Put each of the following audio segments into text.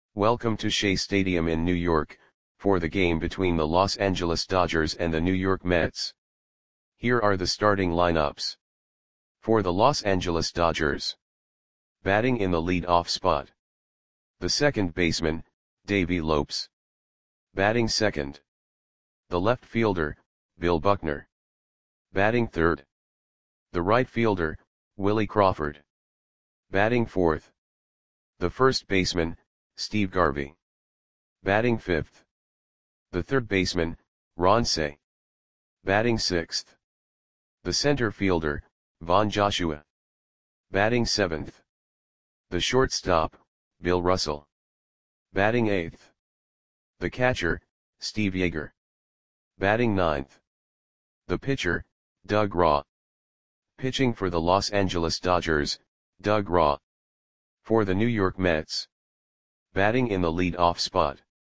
Welcome to Shea Stadium in New York, for the game between the Los Angeles Dodgers and the New York Mets. Here are the starting lineups. For the Los Angeles Dodgers. Batting in the lead-off spot. The second baseman, Davey Lopes. Batting second. The left fielder, Bill Buckner. Batting third. The right fielder, Willie Crawford. Batting fourth. The first baseman, Steve Garvey. Batting fifth. The third baseman, Ron Cey. Batting sixth. The center fielder, Von Joshua. Batting seventh. The shortstop, Bill Russell. Batting eighth. The catcher, Steve Yeager. Batting ninth. The pitcher, Doug Raw. Pitching for the Los Angeles Dodgers, Doug Raw. For the New York Mets. Batting in the lead-off spot.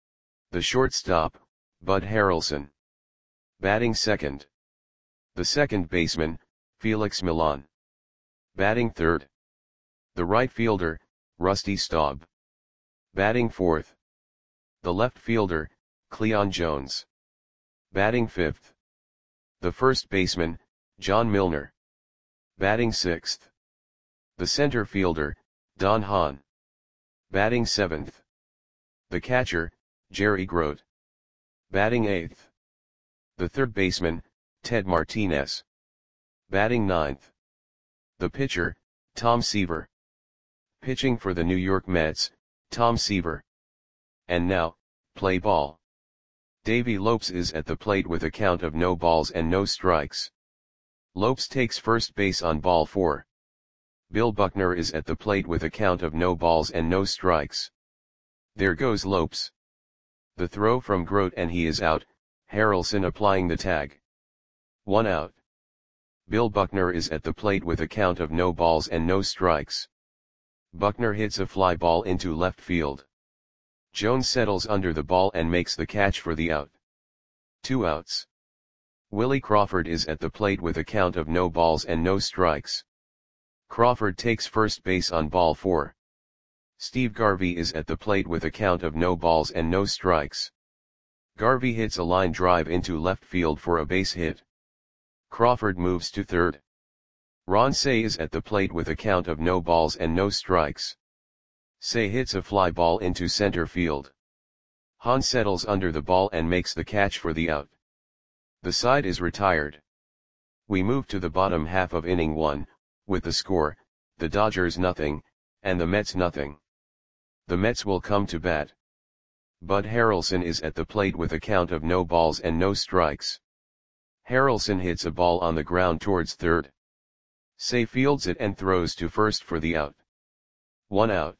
The shortstop, Bud Harrelson. Batting second. The second baseman, Felix Millan. Batting third. The right fielder, Rusty Staub. Batting fourth. The left fielder, Cleon Jones. Batting fifth. The first baseman, John Milner. Batting sixth. The center fielder, Don Hahn. Batting seventh. The catcher, Jerry Grote. Batting eighth. The third baseman, Ted Martinez. Batting ninth. The pitcher, Tom Seaver. Pitching for the New York Mets, Tom Seaver. And now, play ball. Davey Lopes is at the plate with a count of no balls and no strikes. Lopes takes first base on ball 4. Bill Buckner is at the plate with a count of no balls and no strikes. There goes Lopes. The throw from Grote and he is out, Harrelson applying the tag. 1 out. Bill Buckner is at the plate with a count of no balls and no strikes. Buckner hits a fly ball into left field. Jones settles under the ball and makes the catch for the out. 2 outs. Willie Crawford is at the plate with a count of no balls and no strikes. Crawford takes first base on ball 4. Steve Garvey is at the plate with a count of no balls and no strikes. Garvey hits a line drive into left field for a base hit. Crawford moves to third. Ron Cey is at the plate with a count of no balls and no strikes. Cey hits a fly ball into center field. Hahn settles under the ball and makes the catch for the out. The side is retired. We move to the bottom half of inning 1, with the score, the Dodgers nothing, and the Mets nothing. The Mets will come to bat. Bud Harrelson is at the plate with a count of no balls and no strikes. Harrelson hits a ball on the ground towards third. Cey fields it and throws to first for the out. 1 out.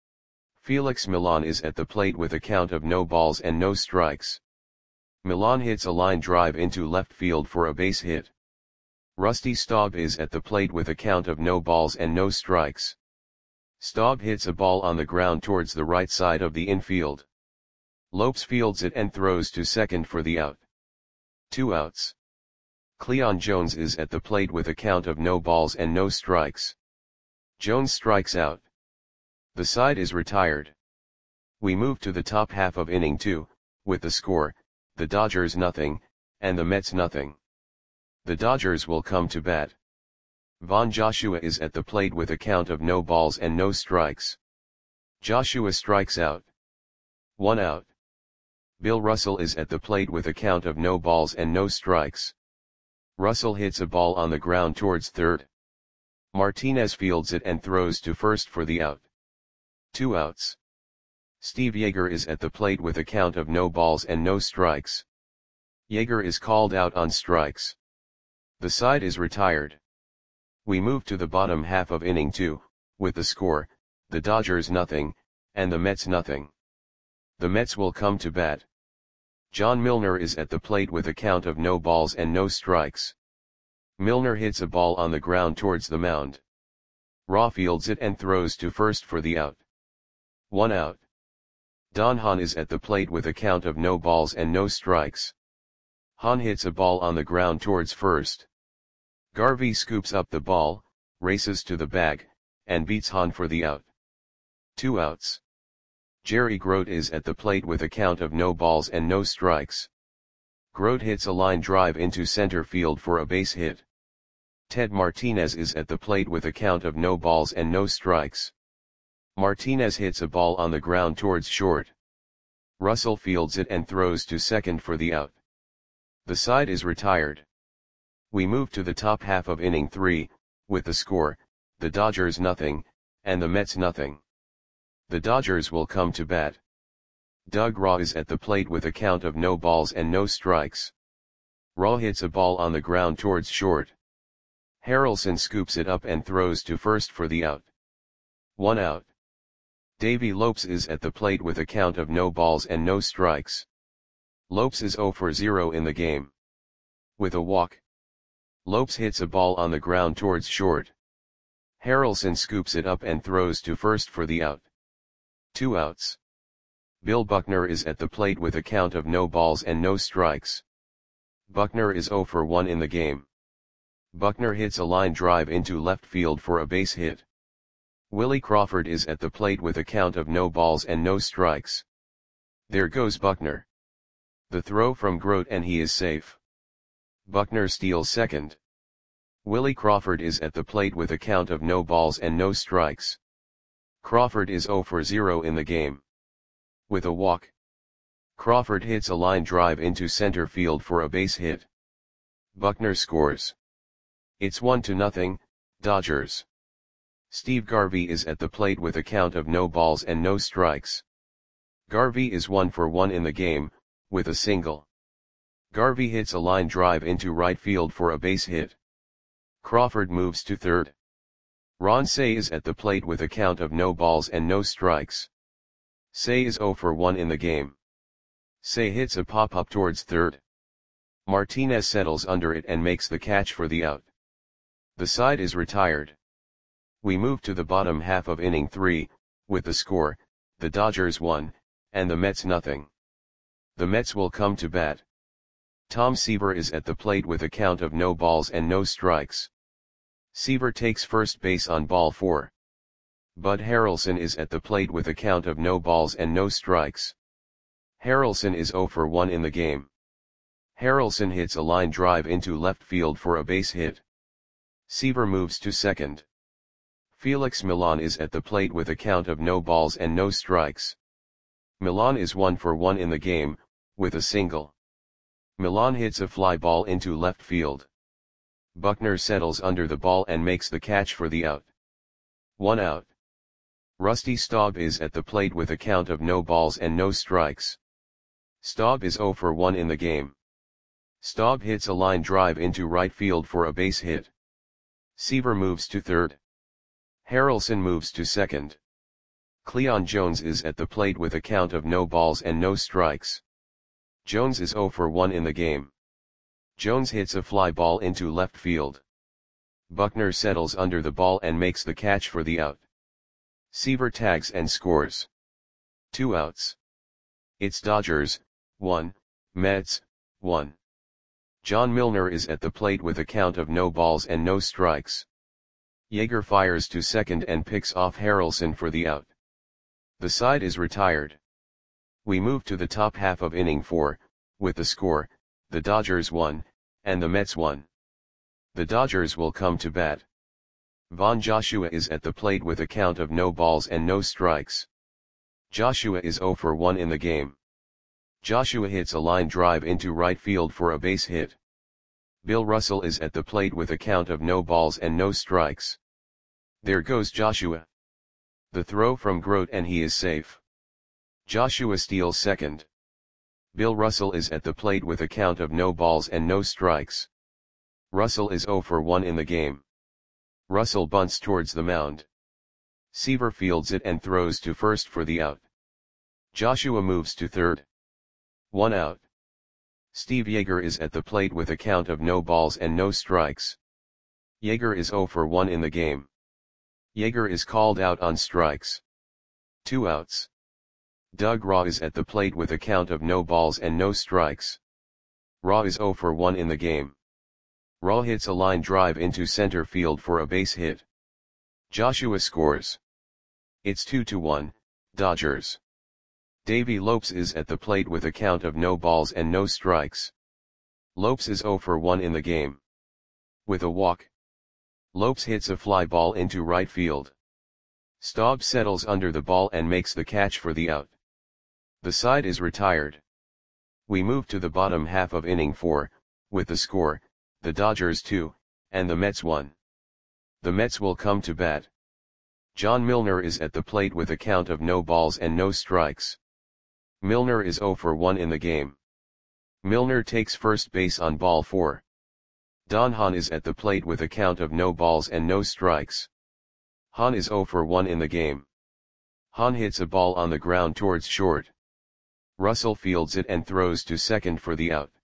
Felix Millan is at the plate with a count of no balls and no strikes. Millan hits a line drive into left field for a base hit. Rusty Staub is at the plate with a count of no balls and no strikes. Staub hits a ball on the ground towards the right side of the infield. Lopes fields it and throws to second for the out. 2 outs. Cleon Jones is at the plate with a count of no balls and no strikes. Jones strikes out. The side is retired. We move to the top half of inning 2, with the score, the Dodgers nothing, and the Mets nothing. The Dodgers will come to bat. Von Joshua is at the plate with a count of no balls and no strikes. Joshua strikes out. 1 out. Bill Russell is at the plate with a count of no balls and no strikes. Russell hits a ball on the ground towards third. Martinez fields it and throws to first for the out. 2 outs. Steve Yeager is at the plate with a count of no balls and no strikes. Yeager is called out on strikes. The side is retired. We move to the bottom half of inning 2, with the score, the Dodgers nothing, and the Mets nothing. The Mets will come to bat. John Milner is at the plate with a count of no balls and no strikes. Milner hits a ball on the ground towards the mound. Raw fields it and throws to first for the out. 1 out. Don Hahn is at the plate with a count of no balls and no strikes. Hahn hits a ball on the ground towards first. Garvey scoops up the ball, races to the bag, and beats Hahn for the out. 2 outs. Jerry Grote is at the plate with a count of no balls and no strikes. Grote hits a line drive into center field for a base hit. Ted Martinez is at the plate with a count of no balls and no strikes. Martinez hits a ball on the ground towards short. Russell fields it and throws to second for the out. The side is retired. We move to the top half of inning 3, with the score, the Dodgers nothing, and the Mets nothing. The Dodgers will come to bat. Doug Raw is at the plate with a count of no balls and no strikes. Raw hits a ball on the ground towards short. Harrelson scoops it up and throws to first for the out. 1 out. Davey Lopes is at the plate with a count of no balls and no strikes. Lopes is 0 for 0 in the game. With a walk. Lopes hits a ball on the ground towards short. Harrelson scoops it up and throws to first for the out. 2 outs. Bill Buckner is at the plate with a count of no balls and no strikes. Buckner is 0 for 1 in the game. Buckner hits a line drive into left field for a base hit. Willie Crawford is at the plate with a count of no balls and no strikes. There goes Buckner. The throw from Grote and he is safe. Buckner steals second. Willie Crawford is at the plate with a count of no balls and no strikes. Crawford is 0 for 0 in the game. With a walk. Crawford hits a line drive into center field for a base hit. Buckner scores. It's 1-0, Dodgers. Steve Garvey is at the plate with a count of no balls and no strikes. Garvey is 1 for 1 in the game, with a single. Garvey hits a line drive into right field for a base hit. Crawford moves to third. Ron Cey is at the plate with a count of no balls and no strikes. Cey is 0 for 1 in the game. Cey hits a pop-up towards third. Martinez settles under it and makes the catch for the out. The side is retired. We move to the bottom half of inning 3, with the score, the Dodgers 1, and the Mets nothing. The Mets will come to bat. Tom Seaver is at the plate with a count of no balls and no strikes. Seaver takes first base on ball 4. Bud Harrelson is at the plate with a count of no balls and no strikes. Harrelson is 0 for 1 in the game. Harrelson hits a line drive into left field for a base hit. Seaver moves to second. Felix Millan is at the plate with a count of no balls and no strikes. Millan is 1 for 1 in the game, with a single. Millan hits a fly ball into left field. Buckner settles under the ball and makes the catch for the out. 1 out. Rusty Staub is at the plate with a count of no balls and no strikes. Staub is 0 for 1 in the game. Staub hits a line drive into right field for a base hit. Seaver moves to third. Harrelson moves to second. Cleon Jones is at the plate with a count of no balls and no strikes. Jones is 0 for 1 in the game. Jones hits a fly ball into left field. Buckner settles under the ball and makes the catch for the out. Seaver tags and scores. 2 outs. It's Dodgers, 1, Mets, 1. John Milner is at the plate with a count of no balls and no strikes. Yeager fires to second and picks off Harrelson for the out. The side is retired. We move to the top half of inning 4, with the score, the Dodgers 1, and the Mets 1. The Dodgers will come to bat. Von Joshua is at the plate with a count of no balls and no strikes. Joshua is 0 for 1 in the game. Joshua hits a line drive into right field for a base hit. Bill Russell is at the plate with a count of no balls and no strikes. There goes Joshua. The throw from Grote and he is safe. Joshua steals second. Bill Russell is at the plate with a count of no balls and no strikes. Russell is 0 for 1 in the game. Russell bunts towards the mound. Seaver fields it and throws to first for the out. Joshua moves to third. 1 out. Steve Yeager is at the plate with a count of no balls and no strikes. Yeager is 0 for 1 in the game. Yeager is called out on strikes. 2 outs. Doug Raw is at the plate with a count of no balls and no strikes. Raw is 0 for 1 in the game. Raw hits a line drive into center field for a base hit. Joshua scores. It's 2-1, Dodgers. Davey Lopes is at the plate with a count of no balls and no strikes. Lopes is 0 for 1 in the game. With a walk, Lopes hits a fly ball into right field. Staub settles under the ball and makes the catch for the out. The side is retired. We move to the bottom half of inning 4, with the score, the Dodgers 2, and the Mets 1. The Mets will come to bat. John Milner is at the plate with a count of no balls and no strikes. Milner is 0 for 1 in the game. Milner takes first base on ball 4. Don Hahn is at the plate with a count of no balls and no strikes. Hahn is 0 for 1 in the game. Hahn hits a ball on the ground towards short. Russell fields it and throws to second for the out.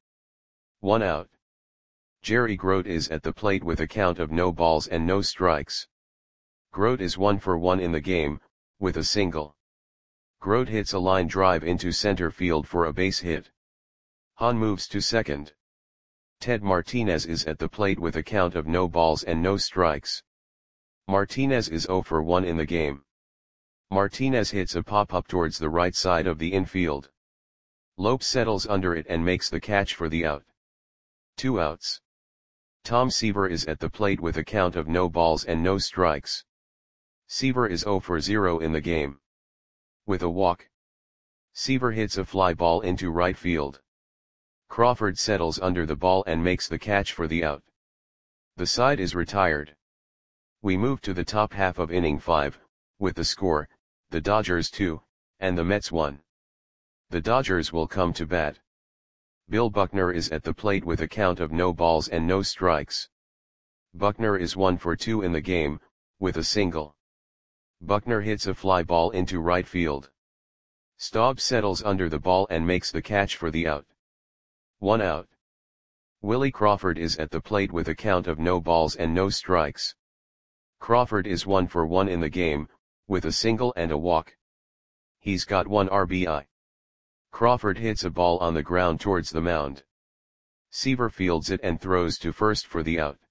1 out. Jerry Grote is at the plate with a count of no balls and no strikes. Grote is 1 for 1 in the game, with a single. Grote hits a line drive into center field for a base hit. Hahn moves to second. Ted Martinez is at the plate with a count of no balls and no strikes. Martinez is 0 for 1 in the game. Martinez hits a pop-up towards the right side of the infield. Lopes settles under it and makes the catch for the out. 2 outs. Tom Seaver is at the plate with a count of no balls and no strikes. Seaver is 0 for 0 in the game. With a walk, Seaver hits a fly ball into right field. Crawford settles under the ball and makes the catch for the out. The side is retired. We move to the top half of inning 5, with the score, the Dodgers 2, and the Mets 1. The Dodgers will come to bat. Bill Buckner is at the plate with a count of no balls and no strikes. Buckner is 1 for 2 in the game, with a single. Buckner hits a fly ball into right field. Staub settles under the ball and makes the catch for the out. 1 out. Willie Crawford is at the plate with a count of no balls and no strikes. Crawford is 1 for 1 in the game, with a single and a walk. He's got 1 RBI. Crawford hits a ball on the ground towards the mound. Seaver fields it and throws to first for the out.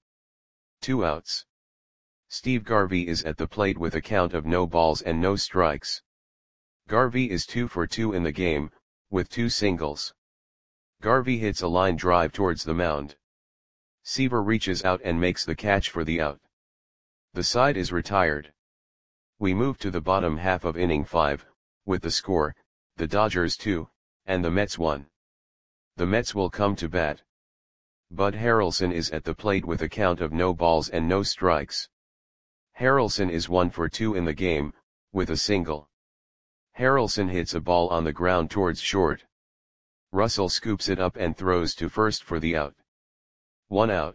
2 outs. Steve Garvey is at the plate with a count of no balls and no strikes. Garvey is 2 for 2 in the game, with 2 singles. Garvey hits a line drive towards the mound. Seaver reaches out and makes the catch for the out. The side is retired. We move to the bottom half of inning 5, with the score, the Dodgers 2, and the Mets 1. The Mets will come to bat. Bud Harrelson is at the plate with a count of no balls and no strikes. Harrelson is 1 for 2 in the game, with a single. Harrelson hits a ball on the ground towards short. Russell scoops it up and throws to first for the out. 1 out.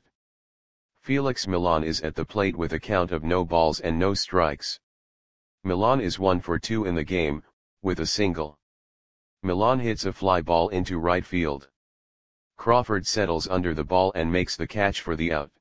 Felix Millan is at the plate with a count of no balls and no strikes. Millan is 1 for 2 in the game, with a single. Millan hits a fly ball into right field. Crawford settles under the ball and makes the catch for the out.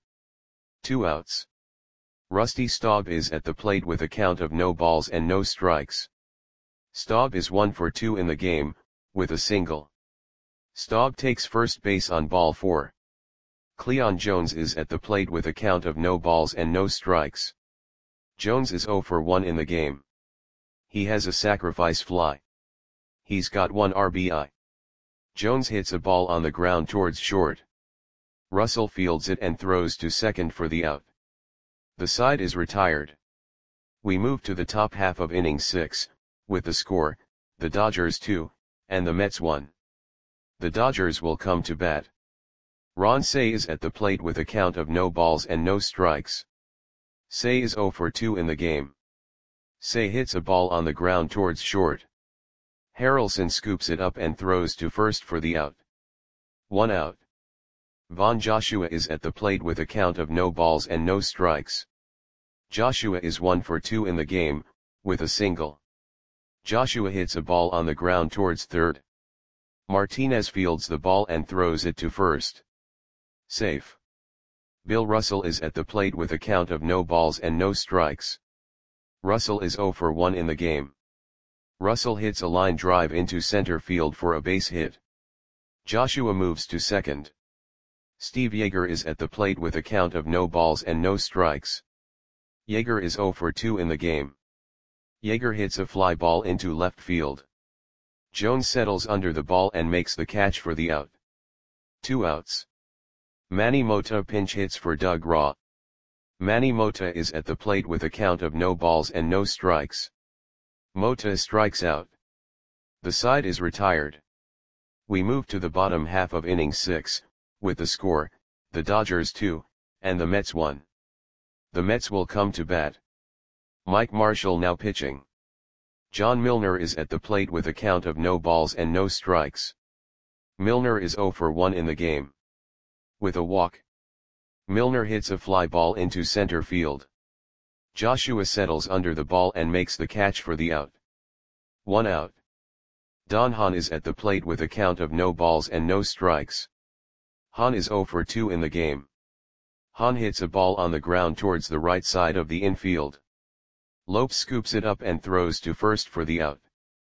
2 outs. Rusty Staub is at the plate with a count of no balls and no strikes. Staub is 1 for 2 in the game, with a single. Staub takes first base on ball 4. Cleon Jones is at the plate with a count of no balls and no strikes. Jones is 0 for 1 in the game. He has a sacrifice fly. He's got 1 RBI. Jones hits a ball on the ground towards short. Russell fields it and throws to second for the out. The side is retired. We move to the top half of inning 6, with the score, the Dodgers 2, and the Mets 1. The Dodgers will come to bat. Ron Cey is at the plate with a count of no balls and no strikes. Cey is 0 for 2 in the game. Cey hits a ball on the ground towards short. Harrelson scoops it up and throws to first for the out. 1 out. Von Joshua is at the plate with a count of no balls and no strikes. Joshua is 1 for 2 in the game, with a single. Joshua hits a ball on the ground towards third. Martinez fields the ball and throws it to first. Safe. Bill Russell is at the plate with a count of no balls and no strikes. Russell is 0 for 1 in the game. Russell hits a line drive into center field for a base hit. Joshua moves to second. Steve Yeager is at the plate with a count of no balls and no strikes. Yeager is 0 for 2 in the game. Yeager hits a fly ball into left field. Jones settles under the ball and makes the catch for the out. 2 outs. Manny Mota pinch hits for Doug Raw. Manny Mota is at the plate with a count of no balls and no strikes. Mota strikes out. The side is retired. We move to the bottom half of inning 6, with the score, the Dodgers 2, and the Mets 1. The Mets will come to bat. Mike Marshall now pitching. John Milner is at the plate with a count of no balls and no strikes. Milner is 0 for 1 in the game. With a walk, Milner hits a fly ball into center field. Joshua settles under the ball and makes the catch for the out. 1 out. Don Hahn is at the plate with a count of no balls and no strikes. Hahn is 0 for 2 in the game. Hahn hits a ball on the ground towards the right side of the infield. Lopes scoops it up and throws to first for the out.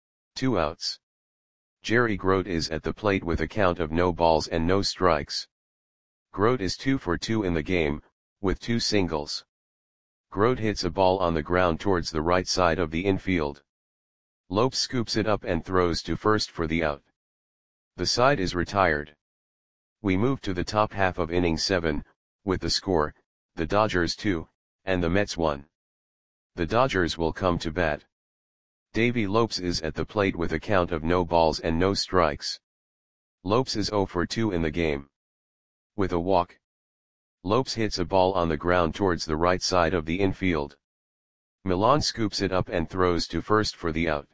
2 outs. Jerry Grote is at the plate with a count of no balls and no strikes. Grote is 2 for 2 in the game, with 2 singles. Grote hits a ball on the ground towards the right side of the infield. Lopes scoops it up and throws to first for the out. The side is retired. We move to the top half of inning 7, with the score, the Dodgers 2, and the Mets 1. The Dodgers will come to bat. Davey Lopes is at the plate with a count of no balls and no strikes. Lopes is 0 for 2 in the game. With a walk, Lopes hits a ball on the ground towards the right side of the infield. Milan scoops it up and throws to first for the out.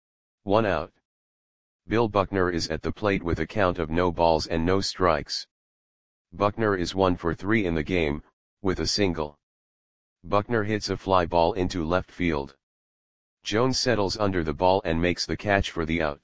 1 out. Bill Buckner is at the plate with a count of no balls and no strikes. Buckner is 1 for 3 in the game, with a single. Buckner hits a fly ball into left field. Jones settles under the ball and makes the catch for the out.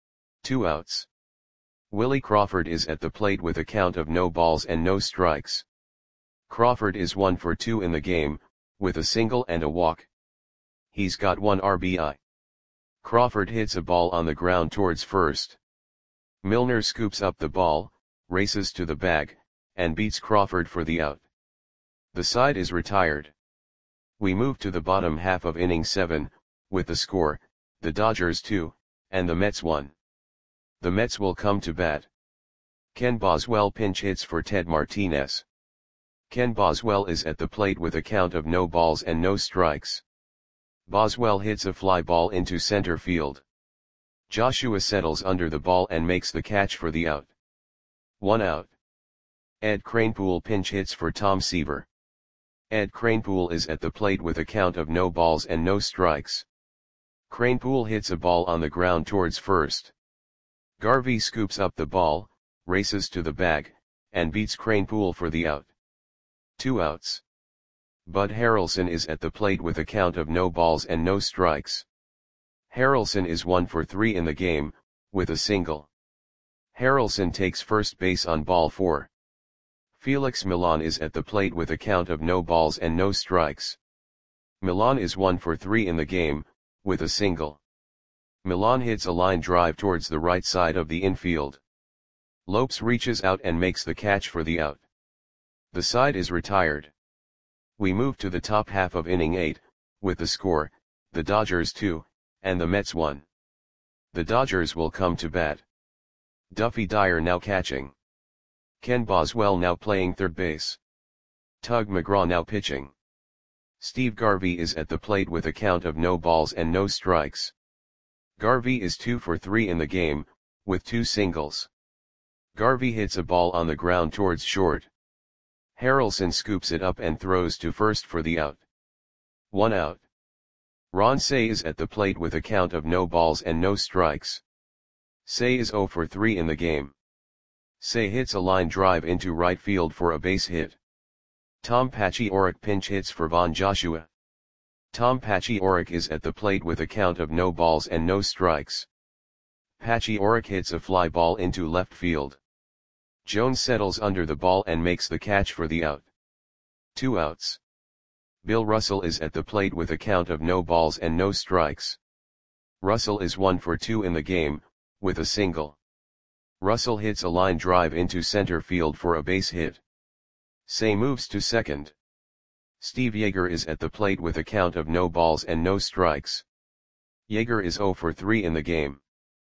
2 outs. Willie Crawford is at the plate with a count of no balls and no strikes. Crawford is 1 for 2 in the game, with a single and a walk. He's got 1 RBI. Crawford hits a ball on the ground towards first. Milner scoops up the ball, races to the bag, and beats Crawford for the out. The side is retired. We move to the bottom half of inning 7, with the score, the Dodgers 2, and the Mets 1. The Mets will come to bat. Ken Boswell pinch hits for Ted Martinez. Ken Boswell is at the plate with a count of no balls and no strikes. Boswell hits a fly ball into center field. Joshua settles under the ball and makes the catch for the out. 1 out. Ed Kranepool pinch hits for Tom Seaver. Ed Kranepool is at the plate with a count of no balls and no strikes. Kranepool hits a ball on the ground towards first. Garvey scoops up the ball, races to the bag, and beats Kranepool for the out. 2 outs. Bud Harrelson is at the plate with a count of no balls and no strikes. Harrelson is 1 for 3 in the game, with a single. Harrelson takes first base on ball 4. Felix Milan is at the plate with a count of no balls and no strikes. Milan is 1 for 3 in the game, with a single. Milan hits a line drive towards the right side of the infield. Lopes reaches out and makes the catch for the out. The side is retired. We move to the top half of inning 8, with the score, the Dodgers 2, and the Mets 1. The Dodgers will come to bat. Duffy Dyer now catching. Ken Boswell now playing third base. Tug McGraw now pitching. Steve Garvey is at the plate with a count of no balls and no strikes. Garvey is 2 for 3 in the game, with 2 singles. Garvey hits a ball on the ground towards short. Harrelson scoops it up and throws to first for the out. 1 out. Ron Cey is at the plate with a count of no balls and no strikes. Cey is 0 for 3 in the game. Cey hits a line drive into right field for a base hit. Tom Paciorek pinch hits for Von Joshua. Tom Paciorek is at the plate with a count of no balls and no strikes. Paciorek hits a fly ball into left field. Jones settles under the ball and makes the catch for the out. 2 outs. Bill Russell is at the plate with a count of no balls and no strikes. Russell is 1 for 2 in the game, with a single. Russell hits a line drive into center field for a base hit. Cey moves to second. Steve Yeager is at the plate with a count of no balls and no strikes. Yeager is 0 for 3 in the game.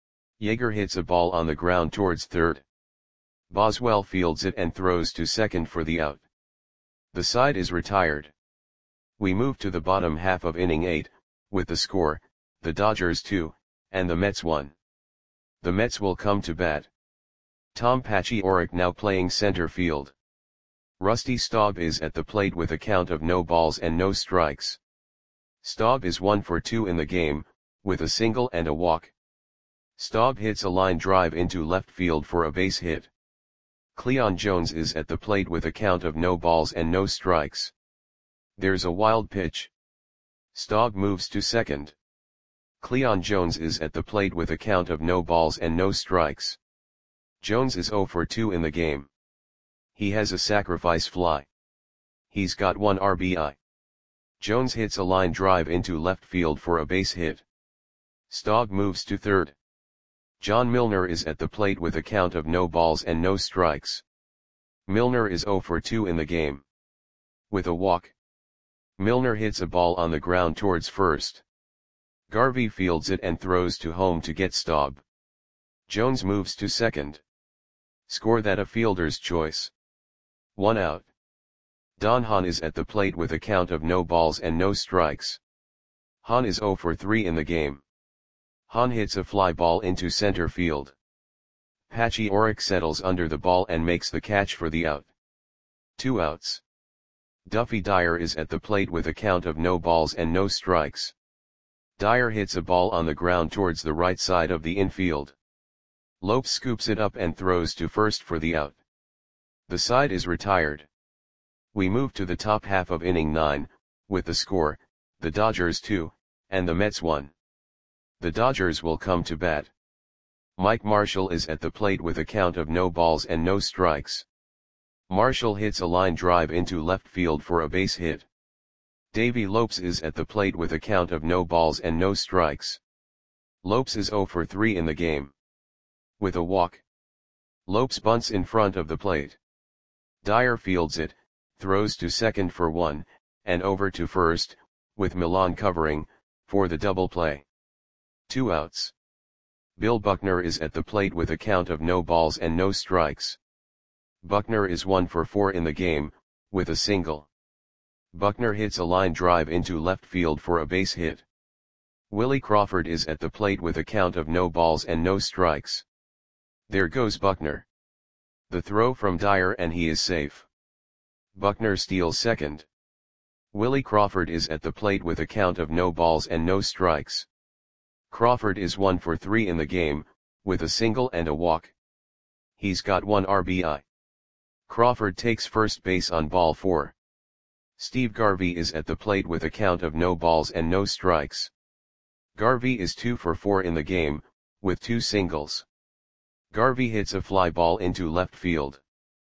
Yeager hits a ball on the ground towards third. Boswell fields it and throws to second for the out. The side is retired. We move to the bottom half of inning 8, with the score, the Dodgers 2, and the Mets 1. The Mets will come to bat. Tom Paciorek now playing center field. Rusty Staub is at the plate with a count of no balls and no strikes. Staub is 1 for 2 in the game, with a single and a walk. Staub hits a line drive into left field for a base hit. Cleon Jones is at the plate with a count of no balls and no strikes. There's a wild pitch. Staub moves to second. Cleon Jones is at the plate with a count of no balls and no strikes. Jones is 0 for 2 in the game. He has a sacrifice fly. He's got 1 RBI. Jones hits a line drive into left field for a base hit. Staub moves to third. John Milner is at the plate with a count of no balls and no strikes. Milner is 0 for 2 in the game. With a walk. Milner hits a ball on the ground towards first. Garvey fields it and throws to home to get Staub. Jones moves to second. Score that a fielder's choice. 1 out. Don Hahn is at the plate with a count of no balls and no strikes. Hahn is 0 for 3 in the game. Hahn hits a fly ball into center field. Paciorek settles under the ball and makes the catch for the out. 2 outs. Duffy Dyer is at the plate with a count of no balls and no strikes. Dyer hits a ball on the ground towards the right side of the infield. Lopes scoops it up and throws to first for the out. The side is retired. We move to the top half of inning 9, with the score, the Dodgers 2, and the Mets 1. The Dodgers will come to bat. Mike Marshall is at the plate with a count of no balls and no strikes. Marshall hits a line drive into left field for a base hit. Davey Lopes is at the plate with a count of no balls and no strikes. Lopes is 0 for 3 in the game. With a walk. Lopes bunts in front of the plate. Dyer fields it, throws to second for 1, and over to first, with Milan covering, for the double play. 2 outs. Bill Buckner is at the plate with a count of no balls and no strikes. Buckner is 1 for 4 in the game, with a single. Buckner hits a line drive into left field for a base hit. Willie Crawford is at the plate with a count of no balls and no strikes. There goes Buckner. The throw from Dyer and he is safe. Buckner steals second. Willie Crawford is at the plate with a count of no balls and no strikes. Crawford is 1 for 3 in the game, with a single and a walk. He's got 1 RBI. Crawford takes first base on ball 4. Steve Garvey is at the plate with a count of no balls and no strikes. Garvey is 2 for 4 in the game, with 2 singles. Garvey hits a fly ball into left field.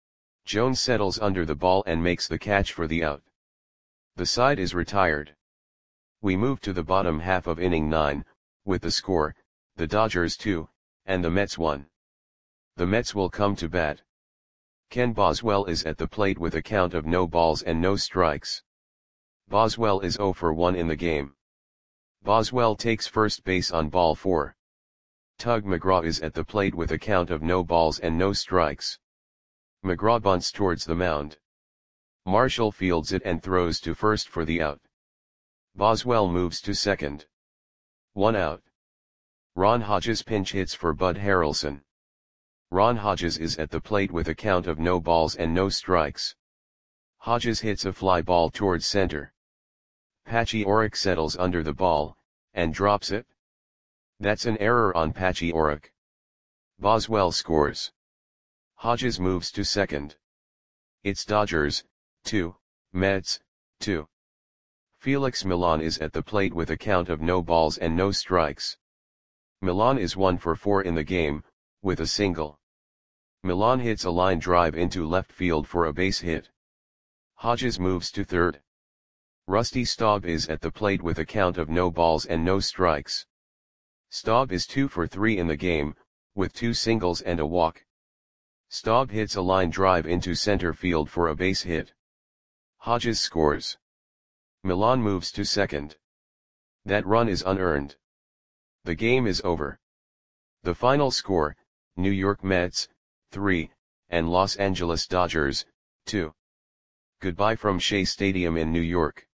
Jones settles under the ball and makes the catch for the out. The side is retired. We move to the bottom half of inning 9, with the score, the Dodgers 2, and the Mets 1. The Mets will come to bat. Ken Boswell is at the plate with a count of no balls and no strikes. Boswell is 0 for 1 in the game. Boswell takes first base on ball 4. Tug McGraw is at the plate with a count of no balls and no strikes. McGraw bunts towards the mound. Marshall fields it and throws to first for the out. Boswell moves to second. 1 out. Ron Hodges pinch hits for Bud Harrelson. Ron Hodges is at the plate with a count of no balls and no strikes. Hodges hits a fly ball towards center. Paciorek settles under the ball, and drops it. That's an error on Paciorek. Boswell scores. Hodges moves to second. It's Dodgers, 2, Mets, 2. Felix Milan is at the plate with a count of no balls and no strikes. Milan is 1 for 4 in the game, with a single. Milan hits a line drive into left field for a base hit. Hodges moves to third. Rusty Staub is at the plate with a count of no balls and no strikes. Staub is 2 for 3 in the game, with 2 singles and a walk. Staub hits a line drive into center field for a base hit. Hodges scores. Milan moves to second. That run is unearned. The game is over. The final score, New York Mets, 3, and Los Angeles Dodgers, 2. Goodbye from Shea Stadium in New York.